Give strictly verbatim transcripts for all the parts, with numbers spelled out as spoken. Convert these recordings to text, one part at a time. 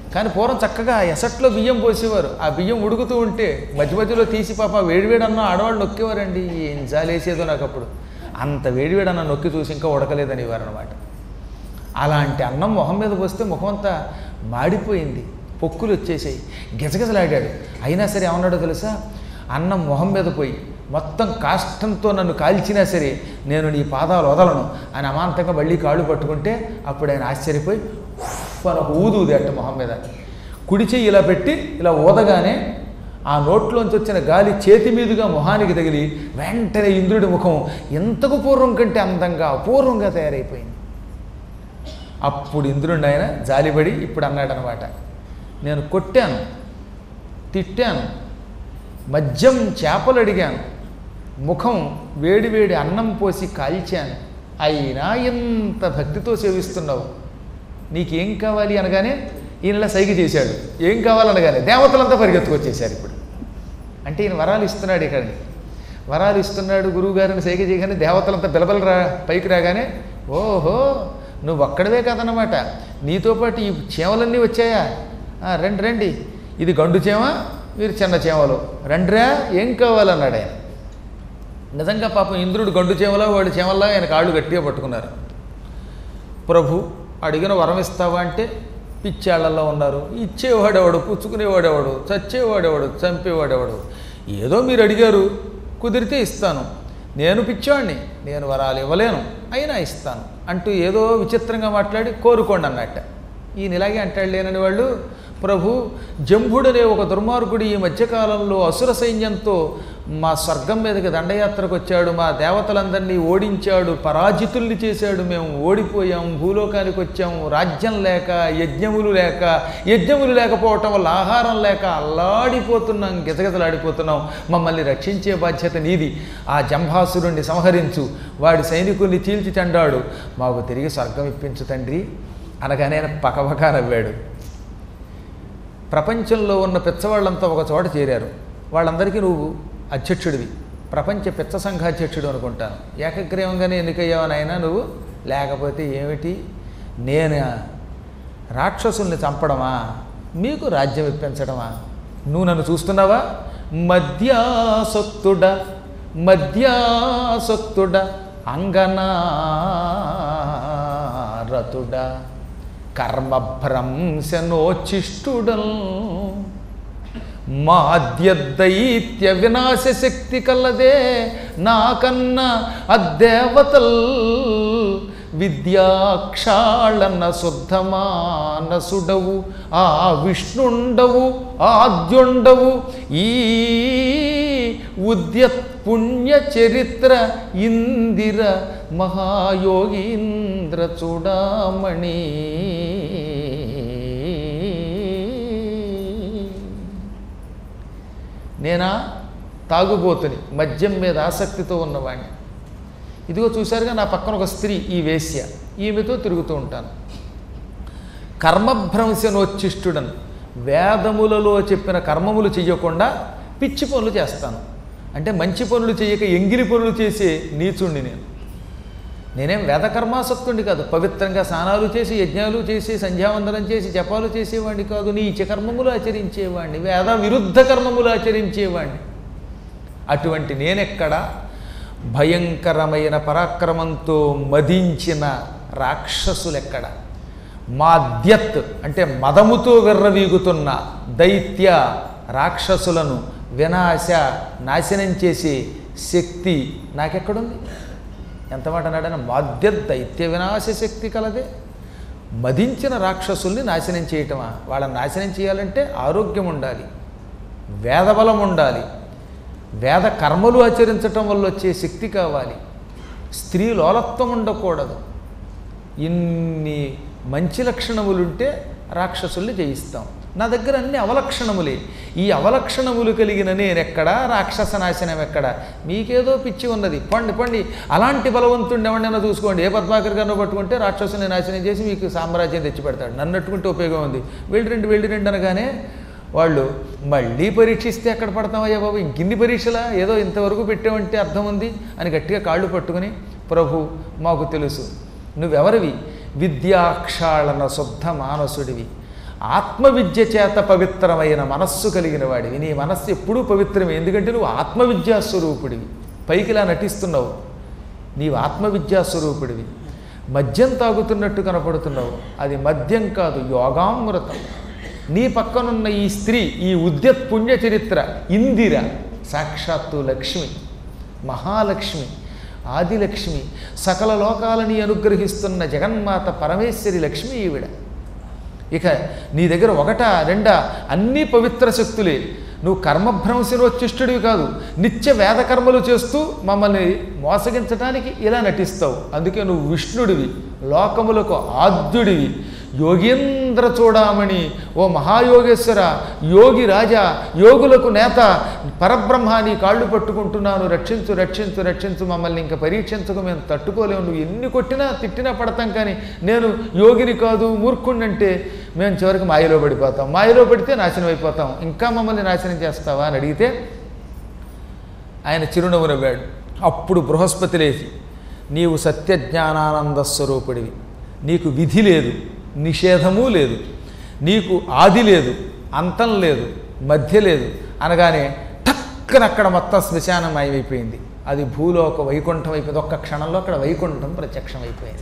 కానీ పూర్వం చక్కగా ఎసట్లో బియ్యం పోసేవారు. ఆ బియ్యం ఉడుకుతూ ఉంటే మధ్య మధ్యలో తీసి పాప వేడివేడి అన్నం ఆడవాళ్ళు నొక్కేవారండి. ఏం జాలేసేదో నాకు అప్పుడు. అంత వేడివేడి అన్నం నొక్కి చూసి ఇంకా ఉడకలేదని ఇవ్వారనమాట. అలాంటి అన్నం మొహం మీద పోస్తే ముఖం అంతా మాడిపోయింది, పొక్కులు వచ్చేసాయి, గిజగిజలాడాడు. అయినా సరే ఏమన్నాడో తెలుసా, అన్నం మొహం మీద పోయి మొత్తం కాష్టంతో నన్ను కాల్చినా సరే నేను నీ పాదాలు వదలను అని అమాంతంగా మళ్ళీ కాళ్ళు పట్టుకుంటే అప్పుడు ఆయన ఆశ్చర్యపోయి అని ఒక ఊదు ఊది అట్ట మొహం మీద. కుడి చెయ్యి ఇలా పెట్టి ఇలా ఊదగానే ఆ నోట్లోంచి వచ్చిన గాలి చేతి మీదుగా మొహానికి తగిలి వెంటనే ఇంద్రుడి ముఖం ఎంతకు పూర్వం కంటే అందంగా అపూర్వంగా తయారైపోయింది. అప్పుడు ఇంద్రుడిని ఆయన జాలిపడి ఇప్పుడు అన్నాడనమాట, నేను కొట్టాను, తిట్టాను, మద్యం చేపలు అడిగాను, ముఖం వేడి వేడి అన్నం పోసి కాల్చాను, అయినా ఎంత భక్తితో సేవిస్తున్నావు, నీకేం కావాలి అనగానే ఈయనలా సైగ చేశాడు. ఏం కావాలనగానే దేవతలంతా పరిగెత్తుకొచ్చేశారు. ఇప్పుడు అంటే ఈయన వరాలు ఇస్తున్నాడు. ఇక్కడ వరాలు ఇస్తున్నాడు గురువుగారిని సైగ చేయగానే దేవతలంతా బిలబలు రా పైకి రాగానే, ఓహో నువ్వు ఒక్కడవే కాదన్నమాట, నీతో పాటు ఈ చేమలన్నీ వచ్చాయా, రండి రండి, ఇది గండు చేమ, మీరు చిన్న చేమలు, రండిరా ఏం కావాలన్నాడు ఆయన. నిజంగా పాపం ఇంద్రుడు గండు చేమలా వాడు చేమల్లా ఆయన కాళ్ళు గట్టిగా పట్టుకున్నారు. ప్రభు అడిగిన వరం ఇస్తావా అంటే పిచ్చాళ్లలో ఉన్నారు, ఇచ్చేవాడెవడు, పుచ్చుకునేవాడెవడు, చచ్చేవాడెవడు, చంపేవాడెవడు, ఏదో మీరు అడిగారు కుదిరితే ఇస్తాను, నేను పిచ్చాడిని, నేను వరాలు ఇవ్వలేను అయినా ఇస్తాను అంటూ ఏదో విచిత్రంగా మాట్లాడి కోరుకోండి అన్నట్ట. ఈయన ఇలాగే అంటాడు లేనని వాళ్ళు. ప్రభు జంభుడనే ఒక దుర్మార్గుడు ఈ మధ్యకాలంలో అసుర సైన్యంతో మా స్వర్గం మీదకి దండయాత్రకు వచ్చాడు, మా దేవతలందరినీ ఓడించాడు, పరాజితుల్ని చేశాడు, మేము ఓడిపోయాం, భూలోకానికి వచ్చాము, రాజ్యం లేక, యజ్ఞములు లేక, యజ్ఞములు లేకపోవటం వల్ల ఆహారం లేక అల్లాడిపోతున్నాం, గిజగిజలాడిపోతున్నాం, మమ్మల్ని రక్షించే బాధ్యత నీది, ఆ జంభాసురుణ్ణి సంహరించు, వాడి సైనికుల్ని చీల్చి చెండాడు, మాకు తిరిగి స్వర్గం ఇప్పించు తండ్రి అనగానే ఆయన పకపక నవ్వాడు. ప్రపంచంలో ఉన్న పిచ్చవాళ్ళంతా ఒక చోట చేరారు. వాళ్ళందరికీ నువ్వు అధ్యక్షుడివి, ప్రపంచ పిచ్చ సంఘాధ్యక్షుడు అనుకుంటాను, ఏకగ్రీవంగానే ఎన్నికయ్యావని అయినా నువ్వు, లేకపోతే ఏమిటి, నేను రాక్షసుల్ని చంపడమా, మీకు రాజ్యం ఇప్పించడమా, నువ్వు నన్ను చూస్తున్నావా, మద్యాసక్తుడ మద్యాసక్తుడ అంగనారతుడ కర్మభ్రంశనోచిష్టుడల్ మాద్య దైత్య వినాశ శక్తి కలదే నాకన్న అద్దేవతల్ విద్యాక్షాళన శుద్ధమానసుడవు ఆ విష్ణుండవు ఆద్యుండవు ఈ ఉద్యత్ పుణ్య చరిత్ర ఇందిర మహాయోగీంద్ర చూడామణి. నేనా తాగుబోతుని, మద్యం మీద ఆసక్తితో ఉన్నవాణ్ణి, ఇదిగో చూశారుగా నా పక్కన ఒక స్త్రీ ఈ వేశ్య, ఈమెతో తిరుగుతూ ఉంటాను. కర్మభ్రంశనోచ్చిష్టుడను, వేదములలో చెప్పిన కర్మములు చెయ్యకుండా పిచ్చి పనులు చేస్తాను, అంటే మంచి పనులు చేయక ఎంగిలి పనులు చేసే నీచుణ్ణి నేను. నేనేం వేదకర్మాసక్తుడిని కాదు, పవిత్రంగా స్నానాలు చేసి యజ్ఞాలు చేసి సంధ్యావందనం చేసి జపాలు చేసేవాడిని కాదు, నీచ కర్మములు ఆచరించేవాడిని, వేద విరుద్ధ కర్మములు ఆచరించేవాడిని. అటువంటి నేనెక్కడ భయంకరమైన పరాక్రమంతో మదించిన రాక్షసులెక్కడ, మాద్యత్ అంటే మదముతో విర్రవీగుతున్న దైత్య రాక్షసులను వినాశ నాశనం చేసే శక్తి నాకెక్కడుంది? ఎంత మాట అన్నాడని, మాద్యత్ దైత్య వినాశ శక్తి కలదే. మదించిన రాక్షసుల్ని నాశనం చేయటమా? వాళ్ళని నాశనం చేయాలంటే ఆరోగ్యం ఉండాలి, వేదబలం ఉండాలి, వేద కర్మలు ఆచరించటం వల్ల వచ్చే శక్తి కావాలి, స్త్రీ లోలత్వం ఉండకూడదు. ఇన్ని మంచి లక్షణములుంటే రాక్షసుల్ని జయిస్తాం. నా దగ్గర అన్ని అవలక్షణములే. ఈ అవలక్షణములు కలిగిన నేనెక్కడా, రాక్షస నాశనం ఎక్కడా? మీకేదో పిచ్చి ఉన్నది, పండి పండి అలాంటి బలవంతుడిని ఎవరినైనా చూసుకోండి, ఏ పద్మాకర్ గారినో పట్టుకుంటే రాక్షసుని నాశనం చేసి మీకు సామ్రాజ్యం తెచ్చిపెడతాడు. నన్నట్టుకుంటే ఉపయోగం ఉంది, వెళ్ళి రెండు వెళ్ళి రెండు అనగానే వాళ్ళు మళ్ళీ పరీక్షిస్తే ఎక్కడ పడతామయ్యా బాబు, ఇంకిన్ని పరీక్షలా, ఏదో ఇంతవరకు పెట్టామంటే అర్థం ఉంది అని గట్టిగా కాళ్ళు పట్టుకుని, ప్రభు మాకు తెలుసు నువ్వెవరివి, విద్యాక్షాళన శుద్ధ మానసుడివి, ఆత్మవిద్య చేత పవిత్రమైన మనస్సు కలిగిన వాడివి. నీ మనస్సు ఎప్పుడూ పవిత్రమే, ఎందుకంటే నువ్వు ఆత్మవిద్యాస్వరూపుడివి. పైకిలా నటిస్తున్నావు, నీవు ఆత్మవిద్యాస్వరూపుడివి. మద్యం తాగుతున్నట్టు కనపడుతున్నావు, అది మద్యం కాదు, యోగామృతం. నీ పక్కనున్న ఈ స్త్రీ, ఈ ఉద్యత్ పుణ్య చరిత్ర ఇందిర, సాక్షాత్తు లక్ష్మి, మహాలక్ష్మి, ఆదిలక్ష్మి, సకల లోకాలని అనుగ్రహిస్తున్న జగన్మాత పరమేశ్వరి లక్ష్మి ఈవిడ. ఇక నీ దగ్గర ఒకటా రెండా, అన్నీ పవిత్ర శక్తులే. నువ్వు కర్మభ్రంశనోచ్చిష్టుడివి కాదు, నిత్య వేదకర్మలు చేస్తూ మమ్మల్ని మోసగించడానికి ఇలా నటిస్తావు. అందుకే నువ్వు విష్ణుడివి, లోకములకు ఆద్యుడివి, యోగేంద్ర చూడామణి, ఓ మహాయోగేశ్వర, యోగి రాజా, యోగులకు నేత, పరబ్రహ్మ, నీ కాళ్ళు పట్టుకుంటున్నాను, రక్షించు రక్షించు రక్షించు, మమ్మల్ని ఇంకా పరీక్షించకు, మేము తట్టుకోలేము, నువ్వు ఎన్ని కొట్టినా తిట్టినా పడతాం, కానీ నేను యోగిని కాదు మూర్ఖుణ్ణి అంటే మేము చివరికి మాయలో పడిపోతాం, మాయలో పడితే నాశనం అయిపోతాం, ఇంకా మమ్మల్ని నాశనం చేస్తావా అని అడిగితే ఆయన చిరునవ్వు నవ్వాడు. అప్పుడు బృహస్పతి లేచి, నీవు సత్యజ్ఞానానంద స్వరూపుడివి, నీకు విధి లేదు, నిషేధము లేదు, నీకు ఆది లేదు, అంతం లేదు, మధ్య లేదు అనగానే టక్కన అక్కడ మొత్తం శ్మశానం మాయమైపోయింది. అది భూలోక వైకుంఠం అయిపోయింది. ఒక్క క్షణంలో అక్కడ వైకుంఠం ప్రత్యక్షం అయిపోయింది.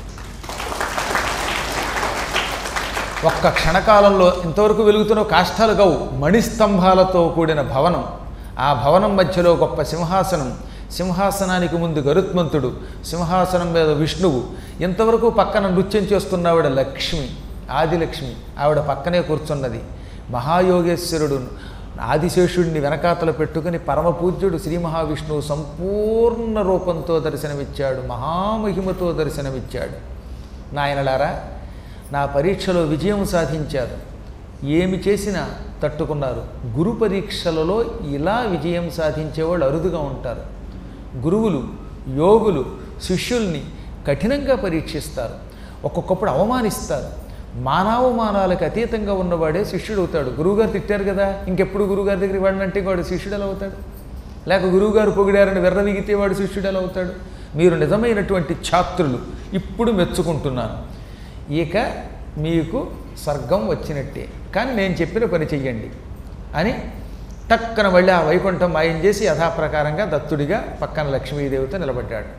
ఒక్క క్షణకాలంలో ఇంతవరకు వెలుగుతున్న కాష్టాలు కావు, మణిస్తంభాలతో కూడిన భవనం. ఆ భవనం మధ్యలో గొప్ప సింహాసనం, సింహాసనానికి ముందు గరుత్మంతుడు, సింహాసనం మీద విష్ణువు, ఇంతవరకు పక్కన నృత్యం చేస్తున్నవిడ లక్ష్మి, ఆదిలక్ష్మి, ఆవిడ పక్కనే కూర్చున్నది. మహాయోగేశ్వరుడు ఆదిశేషుడిని వెనకాతలు పెట్టుకుని పరమపూజ్యుడు శ్రీ మహావిష్ణువు సంపూర్ణ రూపంతో దర్శనమిచ్చాడు, మహామహిమతో దర్శనమిచ్చాడు. నాయనలారా, నా పరీక్షలో విజయం సాధించారు, ఏమి చేసినా తట్టుకున్నారు. గురు పరీక్షలలో ఇలా విజయం సాధించేవాళ్ళు అరుదుగా ఉంటారు. గురువులు, యోగులు శిష్యుల్ని కఠినంగా పరీక్షిస్తారు, ఒక్కొక్కప్పుడు అవమానిస్తారు. మానవమానాలకు అతీతంగా ఉన్నవాడే శిష్యుడు అవుతాడు. గురువుగారు తిట్టారు కదా, ఇంకెప్పుడు గురువుగారి దగ్గరికి వాడినంటే వాడు శిష్యుడు ఎలా అవుతాడు? లేక గురువుగారు పొగిడారని వెర్రవిగితే వాడు శిష్యుడు ఎలా అవుతాడు? మీరు నిజమైనటువంటి ఛాత్రులు, ఇప్పుడు మెచ్చుకుంటున్నాను. ఇక మీకు స్వర్గం వచ్చినట్టే, కానీ నేను చెప్పిన పని చెయ్యండి అని టక్కన మళ్ళీ ఆ వైకుంఠం మాయం చేసి యథాప్రకారంగా దత్తుడిగా పక్కన లక్ష్మీదేవితో నిలబడ్డాడు.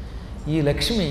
ఈ లక్ష్మి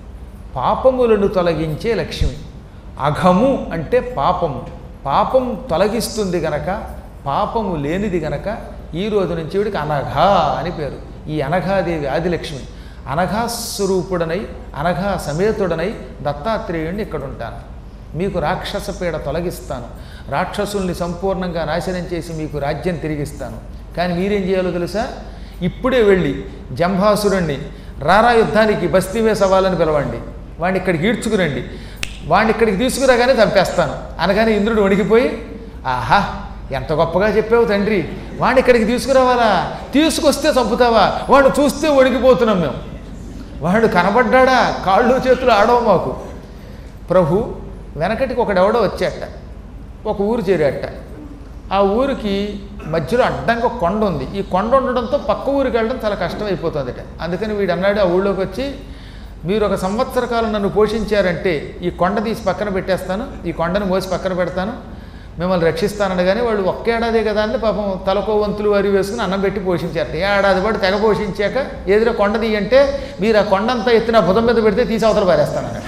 పాపములను తొలగించే లక్ష్మి. అఘము అంటే పాపము, పాపం తొలగిస్తుంది గనక, పాపము లేనిది గనక ఈ రోజు నుంచి వీడికి అనఘ అని పేరు. ఈ అనఘాదేవి ఆదిలక్ష్మి. అనఘాస్వరూపుడనై, అనఘా సమేతుడనై దత్తాత్రేయుడిని ఇక్కడ ఉంటాను. మీకు రాక్షస పీడ తొలగిస్తాను, రాక్షసుల్ని సంపూర్ణంగా నాశనం చేసి మీకు రాజ్యం తిరిగిస్తాను. కానీ మీరేం చేయాలో తెలుసా? ఇప్పుడే వెళ్ళి జంభాసురుణ్ణి రారా యుద్ధానికి బస్తీమే సవాలని పిలవండి, వాడిని ఇక్కడికి ఈడ్చుకురండి, వాడిని ఇక్కడికి తీసుకురాగానే చంపేస్తాను అనగానే ఇంద్రుడు వణికిపోయి, ఆహా ఎంత గొప్పగా చెప్పావు తండ్రి, వాడిని ఇక్కడికి తీసుకురావాలా, తీసుకొస్తే చంపుతావా, వాడు చూస్తే వణికిపోతున్నాం మేము, వాడు కనబడ్డా కాళ్ళు చేతులు ఆడవు మాకు. ప్రభు వెనకటికి ఒకడెవడో వచ్చేట, ఒక ఊరు చేరేట. ఆ ఊరికి మధ్యలో అడ్డంగా కొండ ఉంది. ఈ కొండ ఉండడంతో పక్క ఊరికి వెళ్ళడం చాలా కష్టమైపోతుందట. అందుకని వీడు అన్నాడు ఆ ఊళ్ళోకి వచ్చి, మీరు ఒక సంవత్సర కాలం నన్ను పోషించారంటే ఈ కొండ తీసి పక్కన పెట్టేస్తాను, ఈ కొండను మోసి పక్కన పెడతాను, మిమ్మల్ని రక్షిస్తానని. వాళ్ళు ఒక్క ఏడాదే కదా అని పాపం తలకో వంతులు వారి వేసుకుని అన్నం పెట్టి పోషించారట. ఏడాది పాటు తెగ పోషించాక ఎదురు కొండ తీయంటే మీరు ఆ కొండంతా ఎత్తిన భుజం మీద పెడితే తీసి అవతల పారేస్తానన్నాడు.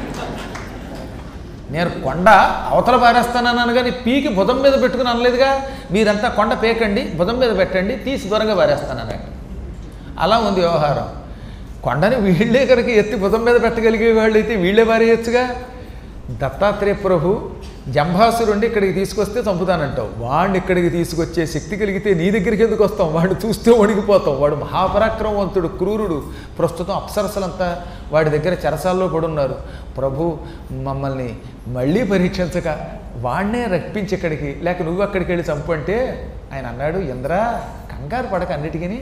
నేను కొండ అవతల పారేస్తానన్నాను కానీ పీకి భుజం మీద పెట్టుకుని అనలేదుగా. మీరంతా కొండ పేకండి, భుజం మీద పెట్టండి, తీసి దూరంగా పారేస్తానన్నాడు. అలా ఉంది వ్యవహారం. కొండని వీళ్ళే కనుక ఎత్తి భుజం మీద పెట్టగలిగే వాళ్ళు అయితే వీళ్ళే పారేయచ్చుగా. దత్తాత్రేయ ప్రభు జంభాసురుండి ఇక్కడికి తీసుకొస్తే చంపుతానంటావు, వాడిని ఇక్కడికి తీసుకొచ్చే శక్తి కలిగితే నీ దగ్గరికి ఎందుకు వస్తాం? వాడిని చూస్తే వణికిపోతాం. వాడు మహాపరాక్రమవంతుడు, క్రూరుడు. ప్రస్తుతం అప్సరసలంతా వాడి దగ్గర చెరసాల్లో పడున్నారు. ప్రభు మమ్మల్ని మళ్ళీ పరీక్షించక వాడినే రప్పించి ఇక్కడికి, లేక నువ్వు అక్కడికి వెళ్ళి చంపు అంటే ఆయన అన్నాడు, ఇంద్ర కంగారు పడక, అన్నిటికీ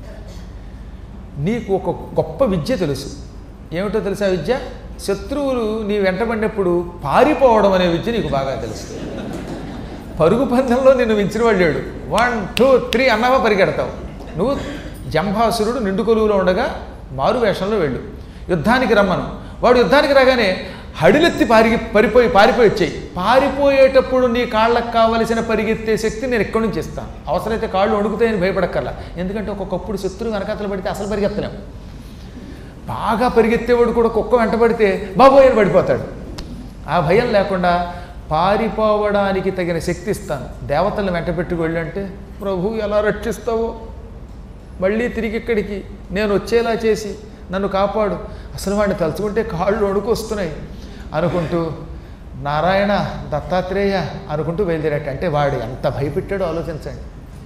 నీకు ఒక గొప్ప విద్య తెలుసు. ఏమిటో తెలుసా విద్య? శత్రువులు నీ వెంటబడినప్పుడు పారిపోవడం అనే విద్య నీకు బాగా తెలుసు. పరుగు పందెంలో నిన్ను మించిన వాడు లేడు. వన్ టూ త్రీ అన్నావా పరిగెడతావు. నువ్వు జంభాసురుడు నిండు కొలువులో ఉండగా మారు వేషంలో వెళ్ళు, యుద్ధానికి రమ్మను. వాడు యుద్ధానికి రాగానే హడిలెత్తి పారిగి పరిపోయి పారిపోయి వచ్చాయి. పారిపోయేటప్పుడు నీ కాళ్ళకు కావలసిన పరిగెత్తే శక్తి నేను ఎక్కడి నుంచి ఇస్తాను. అవసరమైతే కాళ్ళు వణుకుతాయని భయపడక్కర్లా. ఎందుకంటే ఒక్కొక్కప్పుడు శత్రువు వెనకాతలు పడితే అసలు పరిగెత్తలేము. బాగా పరిగెత్తేవాడు కూడా కుక్క వెంట పడితే బాబోయ్ అని పడిపోతాడు. ఆ భయం లేకుండా పారిపోవడానికి తగిన శక్తి ఇస్తాను. దేవతలను వెంట పెట్టుకు వెళ్ళంటే ప్రభు ఎలా రక్షిస్తావో, మళ్ళీ తిరిగి ఇక్కడికి నేను వచ్చేలా చేసి నన్ను కాపాడు, అసలు వాడిని తలుచుకుంటే కాళ్ళు వణుకు వస్తున్నాయి అనుకుంటూ నారాయణ దత్తాత్రేయ అనుకుంటూ బయలుదేరాట. అంటే వాడు ఎంత భయపెట్టాడో ఆలోచించండి.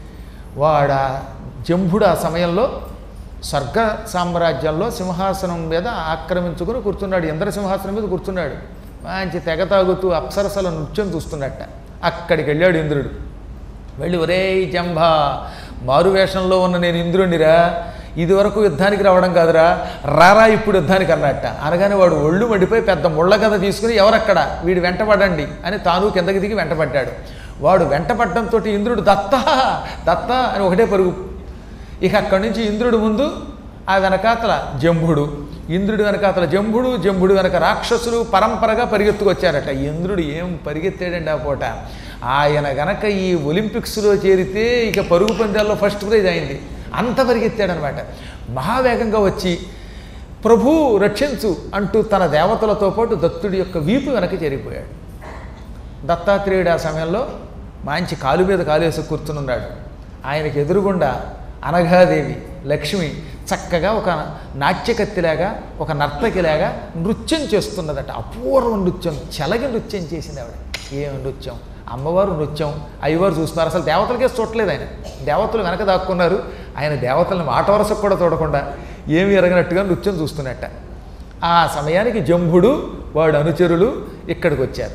వాడ జంభుడు ఆ సమయంలో స్వర్గ సామ్రాజ్యంలో సింహాసనం మీద ఆక్రమించుకుని కూర్చున్నాడు. ఇంద్ర సింహాసనం మీద కూర్చున్నాడు. మంచి తెగ తాగుతూ అప్సరసల నృత్యం చూస్తున్నట్ట. అక్కడికి వెళ్ళాడు ఇంద్రుడు. వెళ్ళి ఒరే జంభ, మారువేషంలో ఉన్న నేను ఇంద్రుడినిరా, ఇదివరకు యుద్ధానికి రావడం కాదురా, రారా ఇప్పుడు యుద్ధానికి అన్నట్ట. అనగానే వాడు ఒళ్ళు మడిపోయి పెద్ద ముళ్ళ కథ తీసుకుని ఎవరక్కడ వీడు వెంటపడండి అని తాను కిందకి దిగి వెంటపడ్డాడు. వాడు వెంటపడడంతో ఇంద్రుడు దత్త దత్త అని ఒకటే పరుగు. ఇక అక్కడి నుంచి ఇంద్రుడు ముందు, ఆ వెనకాతల జంభుడు, ఇంద్రుడి వెనకాతల జంభుడు, జంభుడు వెనక రాక్షసులు పరంపరగా పరిగెత్తుకొచ్చారట. ఇంద్రుడు ఏం పరిగెత్తాడండి ఆ పూట. ఆయన గనక ఈ ఒలింపిక్స్లో చేరితే ఇక పరుగు పందాల్లో ఫస్ట్ ప్రైజ్ అయింది. అంత పరిగెత్తాడనమాట. మహావేగంగా వచ్చి ప్రభు రక్షించు అంటూ తన దేవతలతో పాటు దత్తుడి యొక్క వీపు వెనక చేరిపోయాడు. దత్తాత్రేయుడు ఆ సమయంలో మంచి కాలు మీద కాలేసి కూర్చునున్నాడు. ఆయనకి ఎదురుగుండా అనఘాదేవి లక్ష్మి చక్కగా ఒక నాట్యకత్తిలాగా ఒక నర్తకిలాగా నృత్యం చేస్తున్నదట. అపూర్వ నృత్యం, చెలగి నృత్యం చేసింది ఆవిడ. ఏం నృత్యం! అమ్మవారు నృత్యం, అయ్యవారు చూస్తున్నారు. అసలు దేవతలకే చూడలేదు ఆయన. దేవతలు వెనక దాక్కున్నారు. ఆయన దేవతలను మాట వరసకు కూడా చూడకుండా ఏమి ఎరగనట్టుగా నృత్యం చూస్తున్నట్ట. ఆ సమయానికి జంభుడు వాడు అనుచరులు ఇక్కడికి వచ్చారు.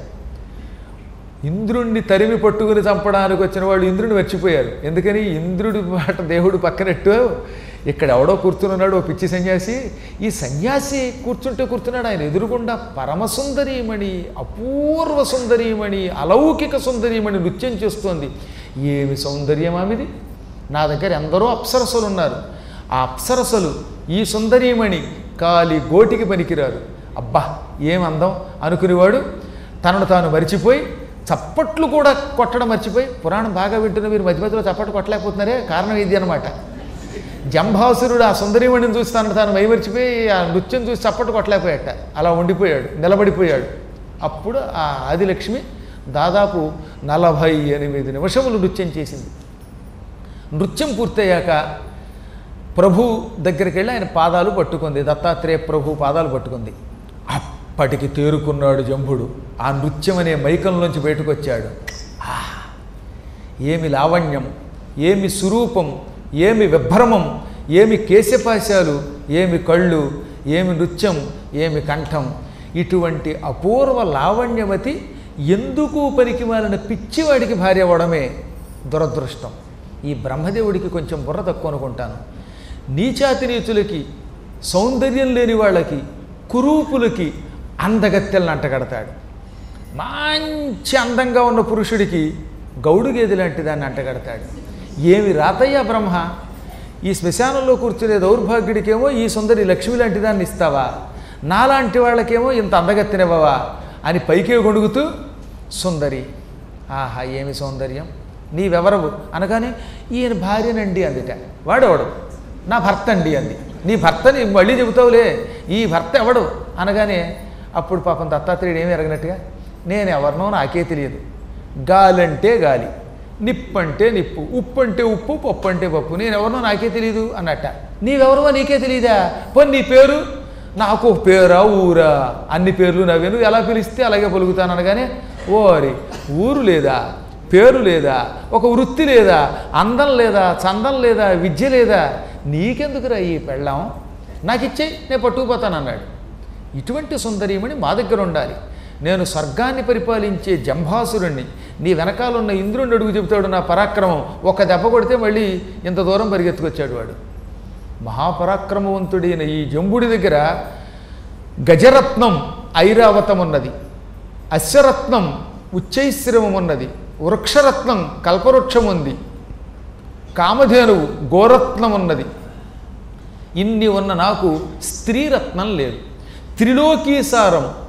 ఇంద్రుణ్ణి తరిమి పట్టుకుని చంపడానికి వచ్చిన వాళ్ళు ఇంద్రుని మర్చిపోయారు. ఎందుకని ఇంద్రుడి మాట దేవుడు పక్కనట్టు ఇక్కడ ఎవడో కూర్చున్నాడు, ఓ పిచ్చి సన్యాసి. ఈ సన్యాసి కూర్చుంటే కూర్చున్నాడు, ఆయన ఎదురుగుండా పరమసుందరీమణి, అపూర్వ సుందరీమణి, అలౌకిక సుందరీమణి నృత్యం చేస్తోంది. ఏమి సౌందర్యం ఆమెది! నా దగ్గర ఎందరో అప్సరసలు ఉన్నారు. ఆ అప్సరసలు ఈ సుందరీమణి కాలి గోటికి పనికిరారు. అబ్బా ఏం అందం అనుకునేవాడు తనను తాను మరిచిపోయి చప్పట్లు కూడా కొట్టడం మర్చిపోయి, పురాణం బాగా వింటున్న మీరు మధ్య మధ్యలో చప్పట్లు కొట్టలేకపోతున్నారే, కారణం ఇది అనమాట. జంభాసురుడు ఆ సుందరీమణిని చూసి తనను తాను మైమరిచిపోయి ఆ నృత్యం చూసి చప్పట్లు కొట్టలేకపోయాట. అలా ఉండిపోయాడు, నిలబడిపోయాడు. అప్పుడు ఆ ఆదిలక్ష్మి దాదాపు నలభై ఎనిమిది నిమిషములు నృత్యం చేసింది. నృత్యం పూర్తయ్యాక ప్రభు దగ్గరికి వెళ్ళి ఆయన పాదాలు పట్టుకుంది. దత్తాత్రేయ ప్రభు పాదాలు పట్టుకుంది. అప్పటికి తేరుకున్నాడు జంభుడు. ఆ నృత్యం అనే మైకంలోంచి బయటకు వచ్చాడు. ఏమి లావణ్యం, ఏమి స్వరూపం, ఏమి విభ్రమం, ఏమి కేశపాశాలు, ఏమి కళ్ళు, ఏమి నృత్యం, ఏమి కంఠం. ఇటువంటి అపూర్వ లావణ్యవతి ఎందుకు పనికి మాలిన పిచ్చివాడికి భార్య అవ్వడమే దురదృష్టం. ఈ బ్రహ్మదేవుడికి కొంచెం బుర్ర తక్కువ అనుకుంటాను. నీచాతి నీచులకి, సౌందర్యం లేని వాళ్ళకి, కురూపులకి అందగత్తెలను అంటగడతాడు. మంచి అందంగా ఉన్న పురుషుడికి గౌడు గేదె లాంటి దాన్ని అంటగడతాడు. ఏమి రాతయ్యా బ్రహ్మ, ఈ శ్మశానంలో కూర్చునే దౌర్భాగ్యుడికేమో ఈ సుందరి లక్ష్మి లాంటి దాన్ని ఇస్తావా, నాలాంటి వాళ్ళకేమో ఇంత అందగత్తెనివ్వవా అని పైకే గొడుగుతూ సుందరి, ఆహా ఏమి సౌందర్యం, నీవెవరవు అనగానే ఈయన భార్యనండి అందిట. వాడెవడు, నా భర్త అండి అంది. నీ భర్తని మళ్ళీ చెబుతావులే, ఈ భర్త ఎవడు అనగానే అప్పుడు పాపం దత్తాత్రేయుడు ఏమి ఎరగనట్టుగా, నేను ఎవరినో నాకే తెలియదు, గాలి అంటే గాలి, నిప్పు అంటే నిప్పు, ఉప్పు అంటే ఉప్పు, పప్పు అంటే పప్పు, నేను ఎవరినో నాకే తెలియదు అన్నట్ట. నీవెవరో నీకే తెలియదా, పోనీ నీ పేరు, నాకు పేరా ఊరా, అన్ని పేర్లు నవ్వేను, ఎలా పిలిస్తే అలాగే పలుకుతాను అనగానే, ఓరి ఊరు లేదా, పేరు లేదా, ఒక వృత్తి లేదా, అందం లేదా, చందం లేదా, విద్య లేదా, నీకెందుకురా ఈ పెళ్ళాం, నాకు ఇచ్చేయి నేను పట్టుకుపోతాను అన్నాడు. ఇటువంటి సుందరీమణి మా దగ్గర ఉండాలి. నేను స్వర్గాన్ని పరిపాలించే జంభాసురుణ్ణి, నీ వెనకాలన్న ఇంద్రుణ్ణి అడుగు చెబుతాడు నా పరాక్రమం. ఒక దెబ్బ కొడితే మళ్ళీ ఇంత దూరం పరిగెత్తుకొచ్చాడు వాడు. మహాపరాక్రమవంతుడైన ఈ జంబుడి దగ్గర గజరత్నం ఐరావతం ఉన్నది, అశ్వరత్నం ఉచ్చైశ్రవం ఉన్నది, వృక్షరత్నం కల్పవృక్షం ఉంది, కామధేనువు గోరత్నం ఉన్నది. ఇన్ని ఉన్న నాకు స్త్రీరత్నం లేదు. త్రిలోకీసారం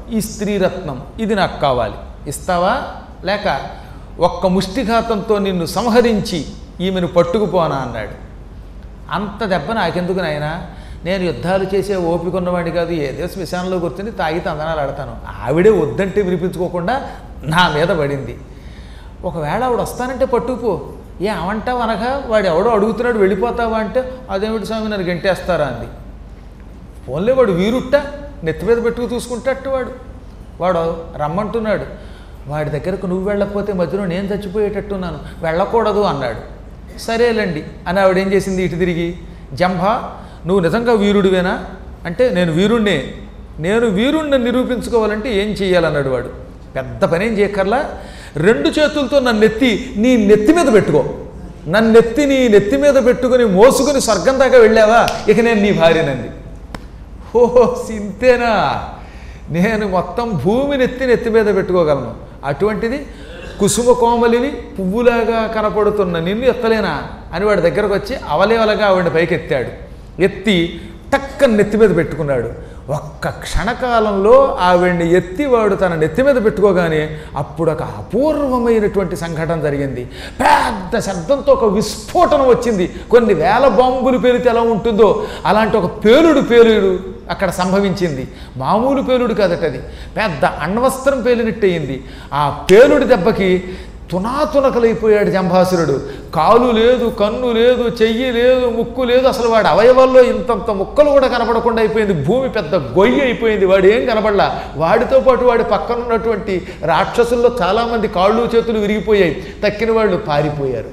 ఈ స్త్రీరత్నం ఇది నాకు కావాలి, ఇస్తావా లేక ఒక్క ముష్టిఘాతంతో నిన్ను సంహరించి ఈమెను పట్టుకుపోనా అన్నాడు. అంత దెబ్బ నాకెందుకు నాయనా, నేను యుద్ధాలు చేసే ఓపిక ఉన్నవాడిని కాదు, ఏదో శ్మశానంలో కూర్చొని తాగి తందనాలు ఆడతాను. ఆవిడే వద్దంటే వినిపించుకోకుండా నా మీద పడింది. ఒకవేళ ఆవిడ వస్తానంటే పట్టుకుపో, ఏ అవంటావు అనగా వాడు ఎవడో అడుగుతున్నాడు వెళ్ళిపోతావా అంటే అదేమిటి స్వామి నన్ను గంటేస్తారా అంది. ఫోన్లే వాడు వీరుట్ట నెత్తి మీద పెట్టుకు చూసుకుంటట్టు వాడు వాడు రమ్మంటున్నాడు. వాడి దగ్గరకు నువ్వు వెళ్ళకపోతే మధ్యలో నేను చచ్చిపోయేటట్టున్నాను, వెళ్ళకూడదు అన్నాడు. సరేలేండి అని ఆవిడ ఏం చేసింది, ఇటు తిరిగి జంభా నువ్వు నిజంగా వీరుడివేనా అంటే నేను వీరుణ్ణే, నేను వీరుణ్ణి నిరూపించుకోవాలంటే ఏం చెయ్యాలన్నాడు వాడు. పెద్ద పని ఏం చేయక్కర్లా, రెండు చేతులతో నన్ను ఎత్తి నీ నెత్తి మీద పెట్టుకో, నన్ను నెత్తి నీ నెత్తి మీద పెట్టుకుని మోసుకుని స్వర్గం దాకా వెళ్ళావా ఇక నేను నీ భార్యనంది. ఓహో సింతేనా, నేను మొత్తం భూమిని ఎత్తి నెత్తి మీద పెట్టుకోగలను, అటువంటిది కుసుమ కోమలిని పువ్వులాగా కనపడుతున్న నిన్ను ఎత్తలేనా అని వాడి దగ్గరకు వచ్చి అవలేవలగా ఆవిడ పైకి ఎత్తాడు. ఎత్తి టక్కని నెత్తి మీద పెట్టుకున్నాడు. ఒక్క క్షణకాలంలో ఆవిడ్ని ఎత్తి వాడు తన నెత్తి మీద పెట్టుకోగానే అప్పుడు ఒక అపూర్వమైనటువంటి సంఘటన జరిగింది. పెద్ద శబ్దంతో ఒక విస్ఫోటనం వచ్చింది. కొన్ని వేల బాంబులు పేలితే ఎలా ఉంటుందో అలాంటి ఒక పేలుడు పేలుడు అక్కడ సంభవించింది. మామూలు పేలుడు కాదట, అది పెద్ద అణ్వస్త్రం పేలినట్టయింది. ఆ పేలుడి దెబ్బకి తునాతునకలైపోయాడు జంభాసురుడు. కాలు లేదు, కన్ను లేదు, చెయ్యి లేదు, ముక్కు లేదు, అసలు వాడి అవయవాల్లో ఇంతంత ముక్కలు కూడా కనపడకుండా అయిపోయింది. భూమి పెద్ద గొయ్యి అయిపోయింది, వాడు ఏం కనపడలా. వాడితో పాటు వాడి పక్కన ఉన్నటువంటి రాక్షసుల్లో చాలామంది కాళ్ళు చేతులు విరిగిపోయాయి, తక్కిన వాళ్ళు పారిపోయారు.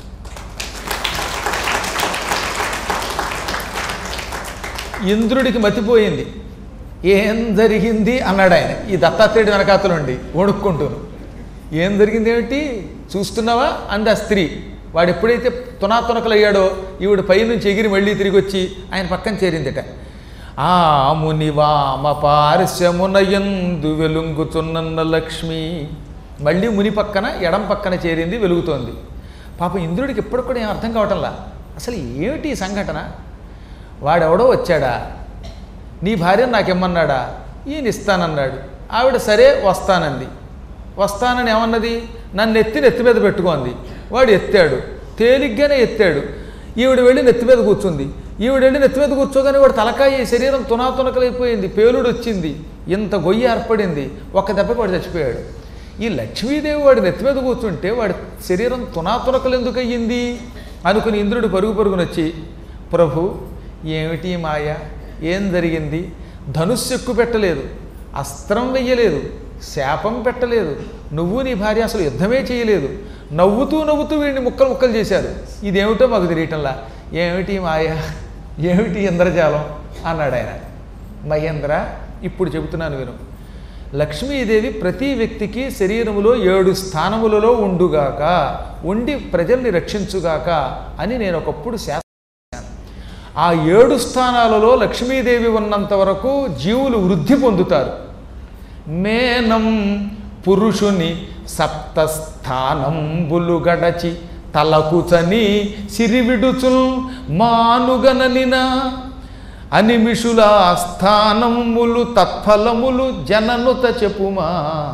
ఇంద్రుడికి మతిపోయింది. ఏం జరిగింది అన్నాడు ఆయన, ఈ దత్తాత్రేయుడి వెనకాతలుండి వణుక్కుంటూను. ఏం జరిగింది ఏమిటి చూస్తున్నావా అంది ఆ స్త్రీ. వాడు ఎప్పుడైతే తునాతునకలయ్యాడో ఈవిడ పైనుంచి ఎగిరి మళ్ళీ తిరిగి వచ్చి ఆయన పక్కన చేరిందిట. ఆ మునివామ పార్శ్వమునయందు వెలుంగుతున్న లక్ష్మి, మళ్ళీ ముని పక్కన ఎడం పక్కన చేరింది, వెలుగుతోంది. పాప ఇంద్రుడికి ఎప్పుడు కూడా ఏం అర్థం కావటంలా, అసలు ఏమిటి ఈ సంఘటన. వాడెవడో వచ్చాడా, నీ భార్యను నాకేమన్నాడా, ఈయన ఇస్తానన్నాడు. ఆవిడ సరే వస్తానంది. వస్తానని ఏమన్నది, నన్ను ఎత్తి నెత్తి మీద పెట్టుకోంది. వాడు ఎత్తాడు, తేలిగ్గానే ఎత్తాడు. ఈవిడ వెళ్ళి నెత్తి మీద కూర్చుంది. ఈవిడ వెళ్ళి నెత్తి మీద కూర్చోగానే వాడు తలకాయ శరీరం తునాతునకలైపోయింది, పేలుడు వచ్చింది, ఇంత గొయ్యి ఏర్పడింది. ఒక్క దెబ్బకి వాడు చచ్చిపోయాడు. ఈ లక్ష్మీదేవి వాడి నెత్తి మీద కూర్చుంటే వాడి శరీరం తునాతునకలు ఎందుకు అయ్యింది అనుకుని ఇంద్రుడు పరుగు పరుగునొచ్చి, ప్రభు ఏమిటి మాయ, ఏం జరిగింది, ధనుస్సు ఎక్కువ పెట్టలేదు, అస్త్రం వెయ్యలేదు, శాపం పెట్టలేదు, నువ్వు నీ భార్య అసలు యుద్ధమే చేయలేదు, నవ్వుతూ నవ్వుతూ వీడిని ముక్కలు ముక్కలు చేశారు, ఇదేమిటో మాకు తెలియటంలా, ఏమిటి మాయ, ఏమిటి ఇంద్రజాలం అన్నాడు ఆయన. మహేంద్ర ఇప్పుడు చెబుతున్నాను విను. లక్ష్మీదేవి ప్రతి వ్యక్తికి శరీరములో ఏడు స్థానములలో ఉండుగాక, ఉండి ప్రజల్ని రక్షించుగాక అని నేను ఒకప్పుడు శాస్త్రం. ఆ ఏడు స్థానాలలో లక్ష్మీదేవి ఉన్నంత వరకు జీవులు వృద్ధి పొందుతారు. మేనం పురుషుని సప్తస్థానంబులు గడచి తలకుచని సిరివిడుచుల్ మానుగననిన అనిమిషుల స్థానములు తత్ఫలములు జననుత చెప్పుమా.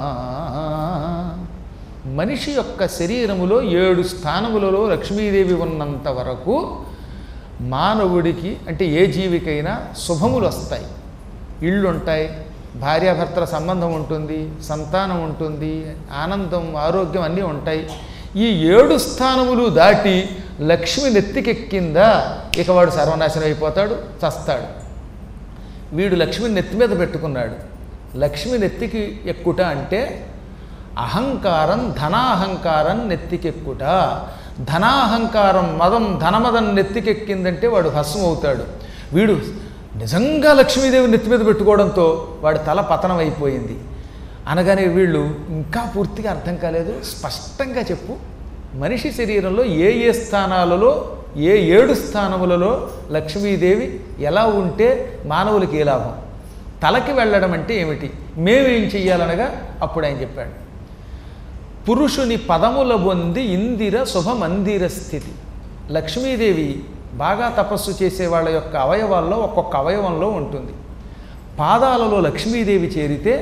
మనిషి యొక్క శరీరములో ఏడు స్థానములలో లక్ష్మీదేవి ఉన్నంత వరకు మానవుడికి అంటే ఏ జీవికైనా శుభములు వస్తాయి. ఇళ్ళు ఉంటాయి, భార్యాభర్తల సంబంధం ఉంటుంది, సంతానం ఉంటుంది, ఆనందం, ఆరోగ్యం అన్నీ ఉంటాయి. ఈ ఏడు స్థానములు దాటి లక్ష్మి నెత్తికెక్కిందా ఇక వాడు సర్వనాశనం అయిపోతాడు, చస్తాడు. వీడు లక్ష్మిని నెత్తి మీద పెట్టుకున్నాడు. లక్ష్మి నెత్తికి ఎక్కుట అంటే అహంకారం, ధనాహంకారం నెత్తికెక్కుట. ధనాహంకారం మదం ధనమదం నెత్తికెక్కిందంటే వాడు భస్మం అవుతాడు. వీడు నిజంగా లక్ష్మీదేవి నెత్తి మీద పెట్టుకోవడంతో వాడి తల పతనం అయిపోయింది. అనగానే వీళ్ళు ఇంకా పూర్తిగా అర్థం కాలేదు, స్పష్టంగా చెప్పు, మనిషి శరీరంలో ఏ ఏ స్థానాలలో ఏ ఏడు స్థానములలో లక్ష్మీదేవి ఎలా ఉంటే మానవులకి ఏ లాభం, తలకి వెళ్ళడం అంటే ఏమిటి, మేమేం చెయ్యాలనగా అప్పుడు ఆయన చెప్పాడు. పురుషుని పదముల పొంది ఇందిర శుభమందిర స్థితి. లక్ష్మీదేవి బాగా తపస్సు చేసే వాళ్ళ యొక్క అవయవాల్లో ఒక్కొక్క అవయవంలో ఉంటుంది. పాదాలలో లక్ష్మీదేవి చేరితే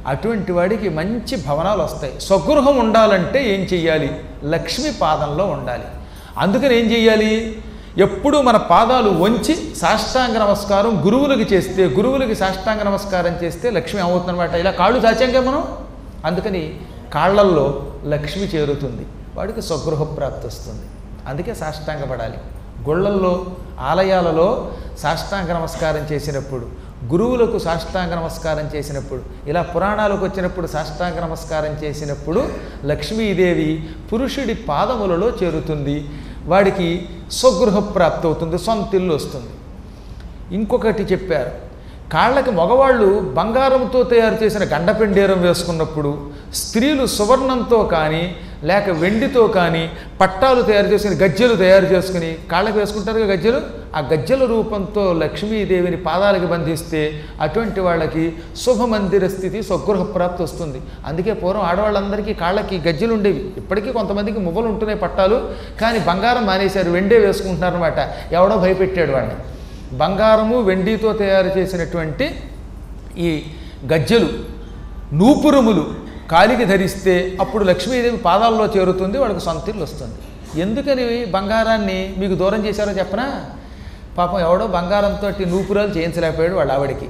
అటువంటి వాడికి మంచి భవనాలు వస్తాయి. స్వగృహం ఉండాలంటే ఏం చెయ్యాలి? లక్ష్మి పాదంలో ఉండాలి. అందుకని ఏం చెయ్యాలి? ఎప్పుడూ మన పాదాలు వంచి సాష్టాంగ నమస్కారం గురువులకి చేస్తే, గురువులకి సాష్టాంగ నమస్కారం చేస్తే లక్ష్మి అవుతుందన్నమాట. ఇలా కాళ్ళు చాచాంగా మనం, అందుకని కాళ్ళల్లో లక్ష్మి చేరుతుంది, వాడికి స్వగృహ ప్రాప్తి వస్తుంది. అందుకే సాష్టాంగ పడాలి. గుళ్ళల్లో ఆలయాలలో సాష్టాంగ నమస్కారం చేసినప్పుడు, గురువులకు సాష్టాంగ నమస్కారం చేసినప్పుడు, ఇలా పురాణాలకు వచ్చినప్పుడు సాష్టాంగ నమస్కారం చేసినప్పుడు లక్ష్మీదేవి పురుషుడి పాదములలో చేరుతుంది, వాడికి స్వగృహ ప్రాప్తి అవుతుంది, సొంత ఇల్లు వస్తుంది. ఇంకొకటి చెప్పారు, కాళ్ళకి మగవాళ్ళు బంగారంతో తయారు చేసిన గండపెండేరం వేసుకున్నప్పుడు, స్త్రీలు సువర్ణంతో కానీ లేక వెండితో కానీ పట్టాలు తయారు చేసుకుని గజ్జెలు తయారు చేసుకుని కాళ్ళకి వేసుకుంటారు గజ్జెలు, ఆ గజ్జెల రూపంతో లక్ష్మీదేవిని పాదాలకి బంధిస్తే అటువంటి వాళ్ళకి శుభమందిర స్థితి, స్వగృహ ప్రాప్తి వస్తుంది. అందుకే పూర్వం ఆడవాళ్ళందరికీ కాళ్ళకి గజ్జెలు ఉండేవి. ఇప్పటికీ కొంతమందికి మువ్వలు ఉంటున్నాయి పట్టాలు, కానీ బంగారం మానేశారు, వెండే వేసుకుంటున్నారన్నమాట. ఎవడో భయపెట్టాడు వాడిని. బంగారము వెండితో తయారు చేసినటువంటి ఈ గజ్జెలు, నూపురములు కాలికి ధరిస్తే అప్పుడు లక్ష్మీదేవి పాదాల్లో చేరుతుంది, వాడికి సొంత ఇల్లు వస్తుంది. ఎందుకని బంగారాన్ని మీకు దూరం చేశారో చెప్పనా? పాపం ఎవడో బంగారంతో నూపురాలు చేయించలేకపోయాడు వాళ్ళ ఆవిడికి.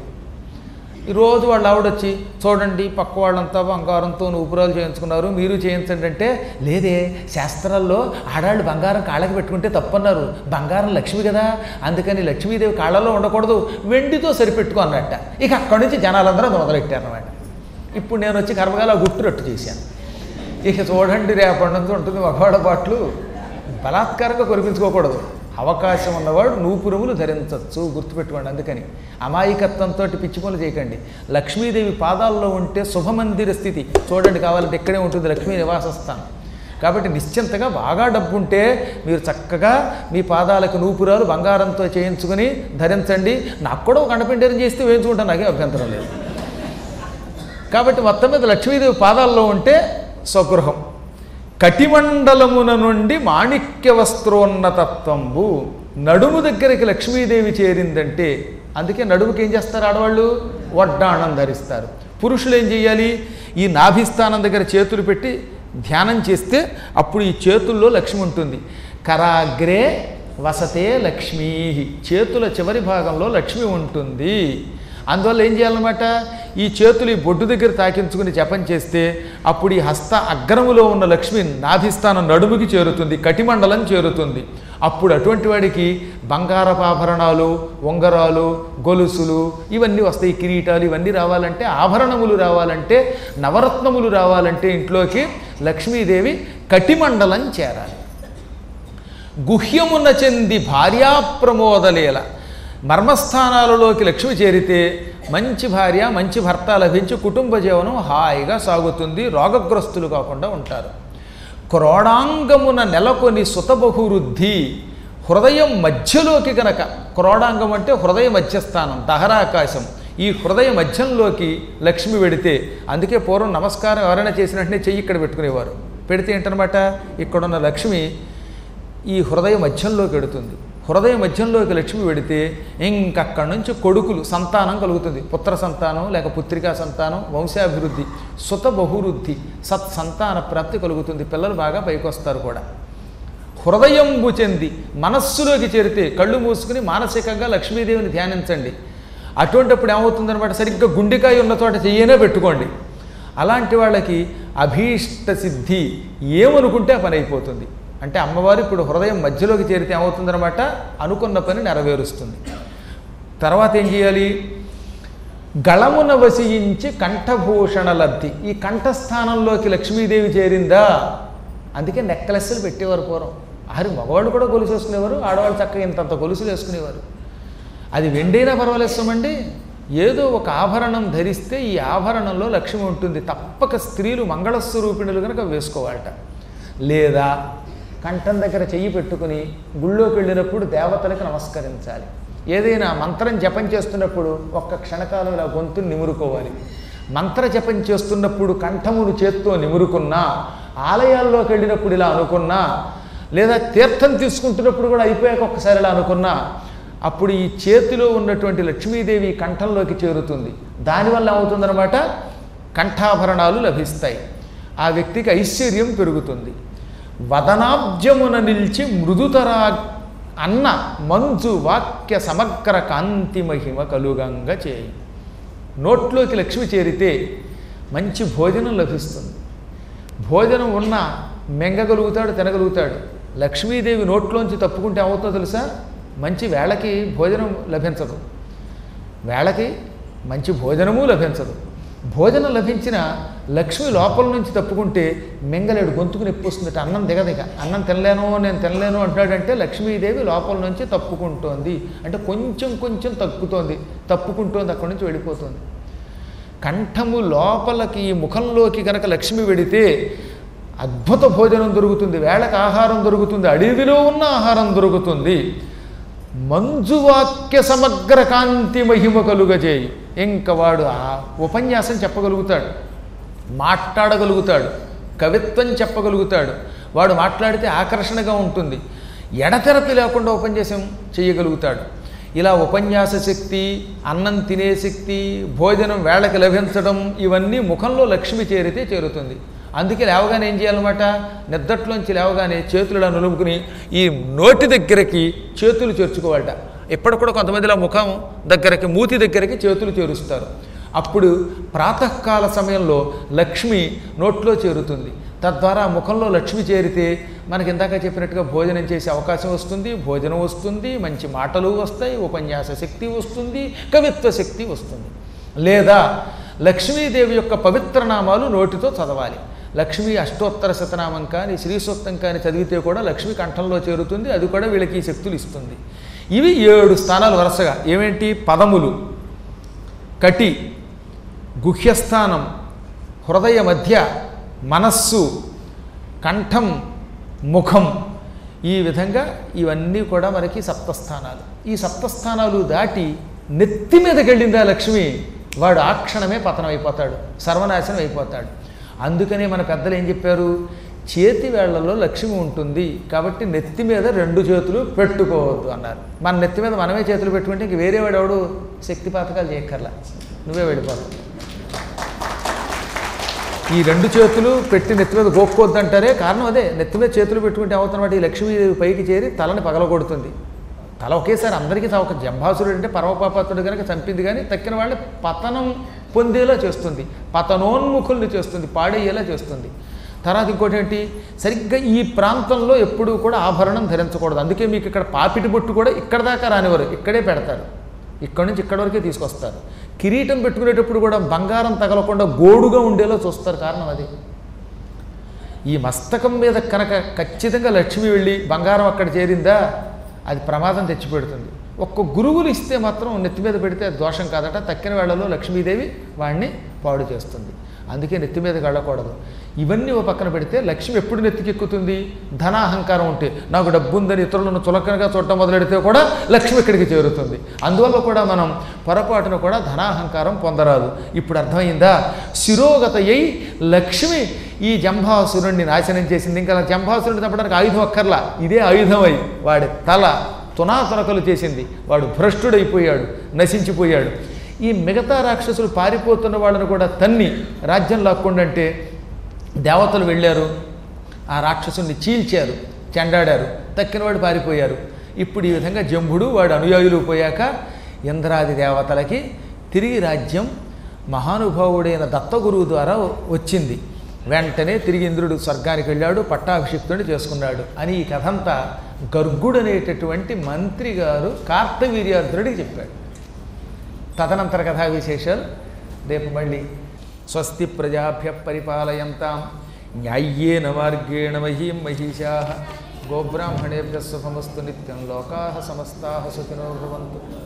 ఈరోజు వాళ్ళ ఆవిడొచ్చి, చూడండి పక్క వాళ్ళంతా బంగారంతో నూపురాలు చేయించుకున్నారు, మీరు చేయించండి అంటే, లేదే శాస్త్రాల్లో ఆడాళ్ళు బంగారం కాళ్ళకి పెట్టుకుంటే తప్పన్నారు, బంగారం లక్ష్మి కదా, అందుకని లక్ష్మీదేవి కాళ్ళలో ఉండకూడదు, వెండితో సరిపెట్టుకో అన్నట్ట. ఇక అక్కడి నుంచి జనాలందరూ మొదలెట్టారు అన్నమాట. ఇప్పుడు నేను వచ్చి కర్మగాల గుట్టు రట్టు చేశాను. ఇక చూడండి రేపటి నుంచి ఉంటుంది మగవాడ పాటలు, బలాత్కారంగా కొరిపించుకోకూడదు. అవకాశం ఉన్నవాడు నూపురములు ధరించవచ్చు, గుర్తుపెట్టుకోండి. అందుకని అమాయకత్వంతో పిచ్చి పనులు చేయకండి. లక్ష్మీదేవి పాదాల్లో ఉంటే శుభమందిర స్థితి చూడండి, కావాలంటే ఇక్కడే ఉంటుంది లక్ష్మీ నివాసస్థానం. కాబట్టి నిశ్చింతగా బాగా డబ్బు ఉంటే మీరు చక్కగా మీ పాదాలకు నూపురాలు బంగారంతో చేయించుకుని ధరించండి. నాకు కూడా ఒక గండపెండేరం చేస్తే వేయించుకుంటాను, నాకే అభ్యంతరం లేదు. కాబట్టి మొత్తం మీద లక్ష్మీదేవి పాదాల్లో ఉంటే స్వగృహం. కటిమండలమున నుండి మాణిక్య వస్త్రోన్నతత్వంబు, నడుము దగ్గరికి లక్ష్మీదేవి చేరిందంటే, అందుకే నడుముకి ఏం చేస్తారు ఆడవాళ్ళు? వడ్డాణం ధరిస్తారు. పురుషులు ఏం చేయాలి? ఈ నాభిస్థానం దగ్గర చేతులు పెట్టి ధ్యానం చేస్తే అప్పుడు ఈ చేతుల్లో లక్ష్మి ఉంటుంది. కరాగ్రే వసతే లక్ష్మీ, చేతుల చివరి భాగంలో లక్ష్మి ఉంటుంది. అందువల్ల ఏం చేయాలన్నమాట? ఈ చేతులు ఈ బొడ్డు దగ్గర తాకించుకుని జపం చేస్తే అప్పుడు ఈ హస్త అగ్రములో ఉన్న లక్ష్మి నాభిస్థానం నడుముకి చేరుతుంది, కటిమండలం చేరుతుంది. అప్పుడు అటువంటి వాడికి బంగారపాభరణాలు, ఉంగరాలు, గొలుసులు ఇవన్నీ వస్తాయి, కిరీటాలు ఇవన్నీ రావాలంటే, ఆభరణములు రావాలంటే, నవరత్నములు రావాలంటే ఇంట్లోకి లక్ష్మీదేవి కటిమండలం చేరాలి. గుహ్యమున చెంది భార్యాప్రమోదలేల, మర్మస్థానాలలోకి లక్ష్మి చేరితే మంచి భార్య మంచి భర్త లభించి కుటుంబ జీవనం హాయిగా సాగుతుంది, రోగగ్రస్తులు కాకుండా ఉంటారు. క్రోడాంగమున నెలకొని సుతబహువృద్ధి, హృదయం మధ్యలోకి కనుక, క్రోడాంగం అంటే హృదయ మధ్యస్థానం, దహరాకాశం, ఈ హృదయ మధ్యంలోకి లక్ష్మి పెడితే, అందుకే పూర్వం నమస్కారం ఎవరైనా చేసిన వెంటనే చెయ్యి ఇక్కడ పెట్టుకునేవారు. పెడితే ఏంటనమాట, ఇక్కడున్న లక్ష్మి ఈ హృదయ మధ్యంలోకి పెడుతుంది. హృదయ మధ్యంలోకి లక్ష్మి పెడితే ఇంకక్కడి నుంచి కొడుకులు సంతానం కలుగుతుంది, పుత్ర సంతానం లేక పుత్రికా సంతానం, వంశాభివృద్ధి, సుత బహువృద్ధి, సత్సంతాన ప్రాప్తి కలుగుతుంది, పిల్లలు బాగా పైకి వస్తారు కూడా. హృదయంబు చెంది మనస్సులోకి చేరితే, కళ్ళు మూసుకుని మానసికంగా లక్ష్మీదేవిని ధ్యానించండి. అటువంటిప్పుడు ఏమవుతుందనమాట, సరిగ్గా గుండెకాయ ఉన్న చోట చెయ్యనే పెట్టుకోండి. అలాంటి వాళ్ళకి అభీష్ట సిద్ధి, ఏమనుకుంటే ఆ పని అయిపోతుంది. అంటే అమ్మవారు ఇప్పుడు హృదయం మధ్యలోకి చేరితే ఏమవుతుందన్నమాట, అనుకున్న పని నెరవేరుస్తుంది. తర్వాత ఏం చేయాలి? గళమున వసించి కంఠభూషణ లబ్ధి, ఈ కంఠస్థానంలోకి లక్ష్మీదేవి చేరిందా, అందుకే నెక్లెస్లు పెట్టేవారు పూర్వం. ఆరు మగవాళ్ళు కూడా గొలుసు వేసుకునేవారు, ఆడవాళ్ళు చక్కగా ఇంతంత గొలుసులు వేసుకునేవారు. అది వెండైనా పర్వాలేస్తామండి, ఏదో ఒక ఆభరణం ధరిస్తే ఈ ఆభరణంలో లక్ష్మి ఉంటుంది. తప్పక స్త్రీలు మంగళస్వరూపిణులు కనుక వేసుకోవాలట. లేదా కంఠం దగ్గర చెయ్యి పెట్టుకుని గుళ్ళోకి వెళ్ళినప్పుడు దేవతలకు నమస్కరించాలి. ఏదైనా మంత్రం జపం చేస్తున్నప్పుడు ఒక్క క్షణకాలం ఇలా గొంతుని నిమురుకోవాలి. మంత్ర జపం చేస్తున్నప్పుడు కంఠమును చేత్తో నిమురుకున్నా, ఆలయాల్లోకి వెళ్ళినప్పుడు ఇలా అనుకున్నా, లేదా తీర్థం తీసుకుంటున్నప్పుడు కూడా అయిపోయాక ఒక్కసారి ఇలా అనుకున్నా, అప్పుడు ఈ చేతిలో ఉన్నటువంటి లక్ష్మీదేవి కంఠంలోకి చేరుతుంది. దానివల్ల ఏమవుతుందన్నమాట, కంఠాభరణాలు లభిస్తాయి. ఆ వ్యక్తికి ఐశ్వర్యం పెరుగుతుంది. వదనాబ్జమున నిలిచి మృదుతరా అన్న మంజు వాక్య సమగ్ర కాంతి మహిమ కలుగంగా చేయి. నోట్లోకి లక్ష్మి చేరితే మంచి భోజనం లభిస్తుంది. భోజనం ఉన్న మెంగగలుగుతాడు, తినగలుగుతాడు. లక్ష్మీదేవి నోట్లోంచి తప్పుకుంటే ఏమవుతుందో తెలుసా? మంచి వేళకి భోజనం లభించదు, వేళకి మంచి భోజనము లభించదు. భోజనం లభించిన లక్ష్మి లోపల నుంచి తప్పుకుంటే మింగలేడు, గొంతుకు నొప్పి వస్తుందట, అన్నం దిగదిగ. అన్నం తినలేను నేను తినలేను అంటాడంటే లక్ష్మీదేవి లోపల నుంచి తప్పుకుంటోంది అంటే కొంచెం కొంచెం తప్పుతోంది, తప్పుకుంటోంది, అక్కడి నుంచి వెళ్ళిపోతుంది. కంఠము లోపలికి ఈ ముఖంలోకి కనుక లక్ష్మి వెడితే అద్భుత భోజనం దొరుకుతుంది, వేళకు ఆహారం దొరుకుతుంది, అడవిలో ఉన్న ఆహారం దొరుకుతుంది. మంజువాక్య సమగ్ర కాంతి మహిమ కలుగజేయి. ఇంకా వాడు ఆ ఉపన్యాసం చెప్పగలుగుతాడు, మాట్లాడగలుగుతాడు, కవిత్వం చెప్పగలుగుతాడు. వాడు మాట్లాడితే ఆకర్షణగా ఉంటుంది, ఎడతెరపి లేకుండా ఉపన్యాసం చేయగలుగుతాడు. ఇలా ఉపన్యాస శక్తి, అన్నం తినే శక్తి, భోజనం వేళకి లభించడం, ఇవన్నీ ముఖంలో లక్ష్మి చేరితే చేరుతుంది. అందుకే లేవగానే ఏం చేయాలన్నమాట? నిద్రట్లోంచి లేవగానే చేతులు నులుముకుని ఈ నోటి దగ్గరికి చేతులు చేర్చుకోవాలట. ఎప్పుడు కూడా కొంతమందిలో ముఖం దగ్గరికి, మూతి దగ్గరికి చేతులు చేరుస్తారు. అప్పుడు ప్రాతకాల సమయంలో లక్ష్మి నోట్లో చేరుతుంది. తద్వారా ముఖంలో లక్ష్మి చేరితే మనకి ఇందాక చెప్పినట్టుగా భోజనం చేసే అవకాశం వస్తుంది, భోజనం వస్తుంది, మంచి మాటలు వస్తాయి, ఉపన్యాస శక్తి వస్తుంది, కవిత్వ శక్తి వస్తుంది. లేదా లక్ష్మీదేవి యొక్క పవిత్ర నామాలు నోటితో చదవాలి. లక్ష్మీ అష్టోత్తర శతనామం కానీ శ్రీ సూక్తం కానీ చదివితే కూడా లక్ష్మి కంఠంలో చేరుతుంది. అది కూడా వీళ్ళకి ఈ శక్తులు ఇస్తుంది. ఇవి ఏడు స్థానాలు వరుసగా. ఏమేంటి? పదములు, కటి, గుహ్యస్థానం, హృదయ మధ్య, మనస్సు, కంఠం, ముఖం. ఈ విధంగా ఇవన్నీ కూడా మనకి సప్తస్థానాలు. ఈ సప్తస్థానాలు దాటి నెత్తి మీదకి వెళ్ళిందా లక్ష్మి, వాడు ఆ క్షణమే పతనం అయిపోతాడు, సర్వనాశనం అయిపోతాడు. అందుకనే మన పెద్దలు ఏం చెప్పారు? చేతి వేళ్లలో లక్ష్మి ఉంటుంది కాబట్టి నెత్తి మీద రెండు చేతులు పెట్టుకోవద్దు అన్నారు. మన నెత్తి మీద మనమే చేతులు పెట్టుకుంటే ఇంక వేరే వాడు ఎవడు శక్తి పాతకాలు చేయక్కర్లా, నువ్వే వెళ్ళిపోతావు. ఈ రెండు చేతులు పెట్టి నెత్తి మీద గోక్కోవద్దు అంటారే కారణం అదే. నెత్తి మీద చేతులు పెట్టుకుంటే అవుతున్నమాట ఈ లక్ష్మి పైకి చేరి తలని పగలగొడుతుంది. తల ఒకేసారి అందరికీ ఒక జంభాసురుడు అంటే పరమపాపాత్రుడు కనుక చంపింది, కానీ తక్కిన వాళ్ళని పతనం పొందేలా చేస్తుంది, పతనోన్ముఖుల్ని చేస్తుంది, పాడయ్యేలా చేస్తుంది. తర్వాత ఇంకోటి ఏంటి? సరిగ్గా ఈ ప్రాంతంలో ఎప్పుడూ కూడా ఆభరణం ధరించకూడదు. అందుకే మీకు ఇక్కడ పాపిటి బొట్టు కూడా ఇక్కడ దాకా రానివారు, ఇక్కడే పెడతారు, ఇక్కడ నుంచి ఇక్కడ వరకే తీసుకొస్తారు. కిరీటం పెట్టుకునేటప్పుడు కూడా బంగారం తగలకుండా గోడుగా ఉండేలా చూస్తారు, కారణం అది. ఈ మస్తకం మీద కనుక ఖచ్చితంగా లక్ష్మి వెళ్ళి బంగారం అక్కడ చేరిందా అది ప్రమాదం తెచ్చిపెడుతుంది. ఒక్క గురువులు ఇస్తే మాత్రం నెత్తి మీద పెడితే దోషం కాదట. తక్కిన వేళలో లక్ష్మీదేవి వాడిని పాడు చేస్తుంది. అందుకే నెత్తి మీదకి వెళ్ళకూడదు. ఇవన్నీ ఓ పక్కన పెడితే లక్ష్మి ఎప్పుడు నెత్తికెక్కుతుంది? ధనాహంకారం ఉంటే, నాకు డబ్బు ఉందని ఇతరులను చులకనగా చూడటం మొదలెడితే కూడా లక్ష్మి ఇక్కడికి చేరుతుంది. అందువల్ల కూడా మనం పొరపాటును కూడా ధనాహంకారం పొందరాదు. ఇప్పుడు అర్థమైందా? శిరోగత అయి లక్ష్మి ఈ జంభాసురుణ్ణి నాశనం చేసింది. ఇంకా జంభాసురుడిని చంపడానికి ఆయుధం అక్కర్లా, ఇదే ఆయుధమై వాడి తల తునాతునకలు చేసింది. వాడు భ్రష్టుడైపోయాడు, నశించిపోయాడు. ఈ మిగతా రాక్షసులు పారిపోతున్న వాళ్ళని కూడా తన్ని రాజ్యం లాక్కుండంటే దేవతలు వెళ్ళారు, ఆ రాక్షసుని చీల్చారు, చెండాడారు, తక్కినవాడు పారిపోయారు. ఇప్పుడు ఈ విధంగా జంభుడు వాడు అనుయాయులు పోయాక ఇంద్రాది దేవతలకి తిరిగి రాజ్యం మహానుభావుడైన దత్తగురువు ద్వారా వచ్చింది. వెంటనే తిరిగి ఇంద్రుడు స్వర్గానికి వెళ్ళాడు, పట్టాభిషిక్తుడిని చేసుకున్నాడు అని ఈ కథంతా గర్గుడు అనేటటువంటి మంత్రి గారు కార్తవీర్యార్జునుడికి చెప్పాడు. తదనంతర కథా విశేషాలు రేపు మళ్ళీ. స్వస్తి ప్రజాభ్య పరిపాలయంతాం న్యాయ్యేన మార్గేణ మహీం మహిషాః గోబ్రాహ్మణేభ్యः శుభమస్తు నిత్యం లోకాః సమస్తాః సుఖినో భవంతు.